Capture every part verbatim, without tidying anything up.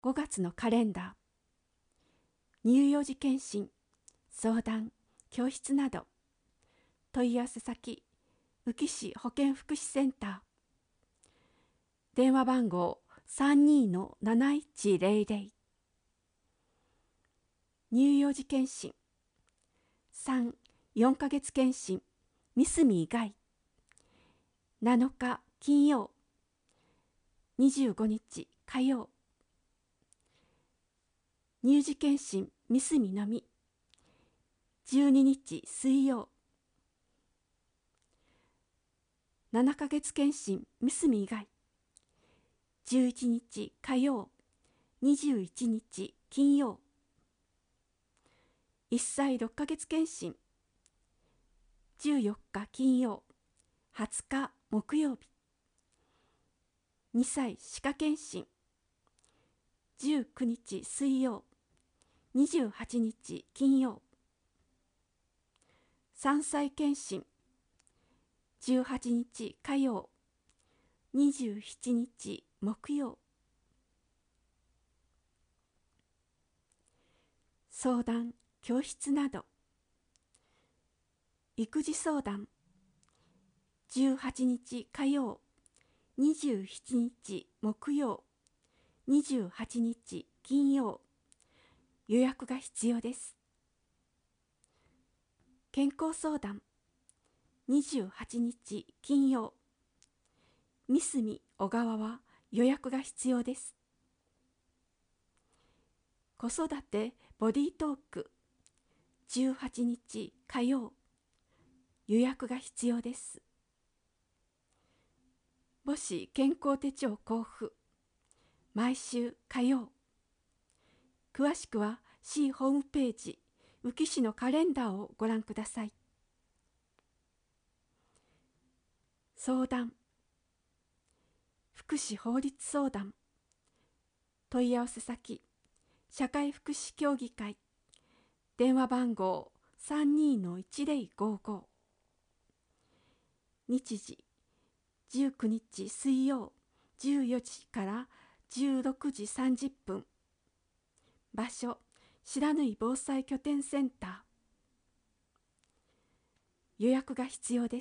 ごがつのカレンダー、乳幼児健診、相談、教室など、問い合わせ先、宇城市保健福祉センター、電話番号 さんにーのなないちぜろぜろ、乳幼児健診、さん、よんかげつ健診、ミスミ以外、なのか金曜、にじゅうごにち火曜、乳児健診ミスミのみ、じゅうににち水曜、ななかげつ健診ミスミ以外、じゅういちにち火曜、にじゅういちにち金曜、いっさいろっかげつ健診、じゅうよっか金曜、はつか木曜日、にさい歯科健診、じゅうくにち水曜、にじゅうはちにち金曜、さんさい健診、じゅうはちにち火曜、にじゅうしちにち木曜、相談、教室など、育児相談、じゅうはちにち火曜、にじゅうしちにち木曜、にじゅうはちにち金曜、予約が必要です。健康相談、にじゅうはちにち金曜、ミスミ小川は予約が必要です。子育てボディートーク、じゅうはちにち火曜、予約が必要です。母子健康手帳交付、毎週火曜。詳しくは市ホームページ、宇城市のカレンダーをご覧ください。相談、福祉法律相談、問い合わせ先、社会福祉協議会、電話番号 さんにーのいちぜろごご、日時、じゅうくにち水曜じゅうよじからじゅうろくじさんじゅっぷん、場所、白縫防災拠点センター、予約が必要です。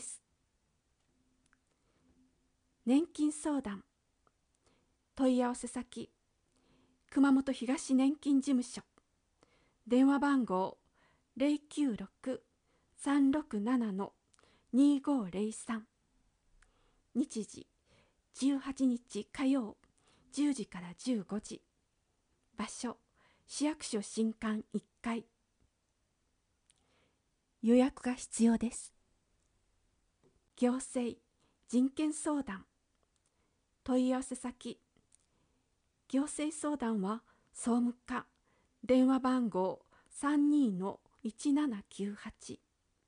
年金相談、問い合わせ先、熊本東年金事務所、電話番号 ゼロきゅうろく さんろくなな にごゼロさん、日時、じゅうはちにち火曜じゅうじからじゅうごじ、場所、市役所新館いっかい、予約が必要です。行政、人権相談、問い合わせ先、行政相談は総務課、電話番号 さんにーのいちななきゅうはち、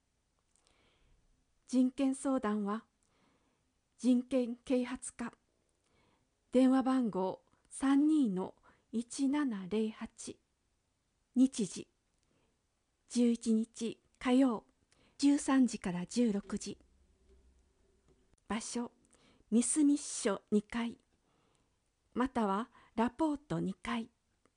人権相談は人権啓発課、電話番号 さんにーのいちななぜろはち、日時、じゅういちにち火曜じゅうさんじからじゅうろくじ、場所、ミスミ支所にかい、またはラポートにかい。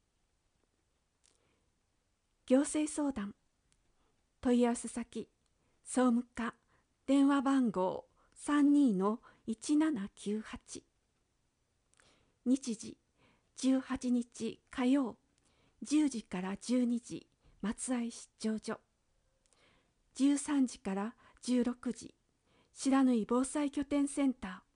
行政相談、問い合わせ先、総務課、電話番号 さんにーのいちななきゅうはち、日時、じゅうはちにち火曜じゅうじからじゅうにじ、松合出張所、じゅうさんじからじゅうろくじ、白縫防災拠点センター。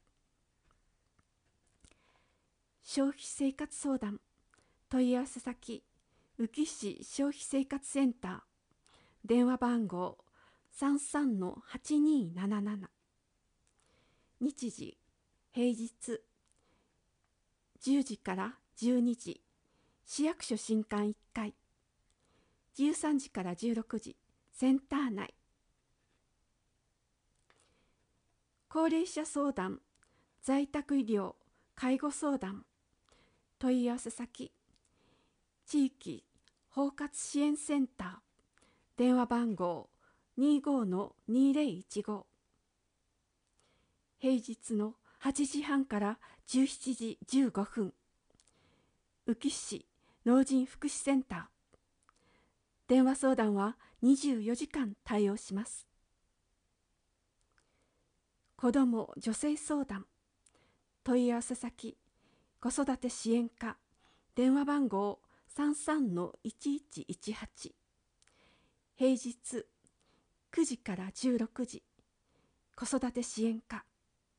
消費生活相談、問い合わせ先、宇城市消費生活センター、電話番号 さんさんのはちにーなななな、日時、平日、じゅうじからじゅうにじ、市役所新館いっかい、じゅうさんじからじゅうろくじ、センター内。高齢者相談、在宅医療、介護相談、問い合わせ先、地域包括支援センター、電話番号 にごのにぜろいちご、平日のはちじはんからじゅうしちじじゅうごふん、 宇城市老人福祉センター。電話相談はにじゅうよじかん対応します。子ども・女性相談問い合わせ先子育て支援課電話番号 さんさんのいちいちいちはち。平日くじからじゅうろくじ子育て支援課。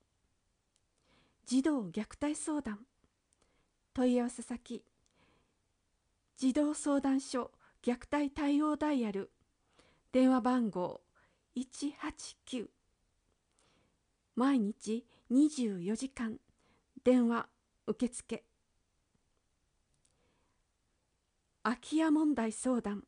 児童虐待相談問い合わせ先児童相談所虐待対応ダイヤル電話番号いちはちきゅう。毎日にじゅうよじかん電話受付。空き家問題相談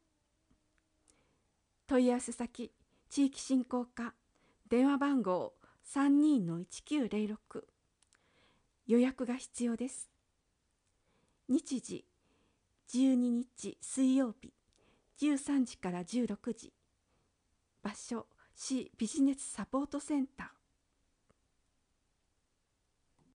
問い合わせ先地域振興課電話番号 さんにのいちきゅうゼロろく。予約が必要です。日時じゅうににち水曜日じゅうさんじからじゅうろくじ。場所市ビジネスサポートセンター。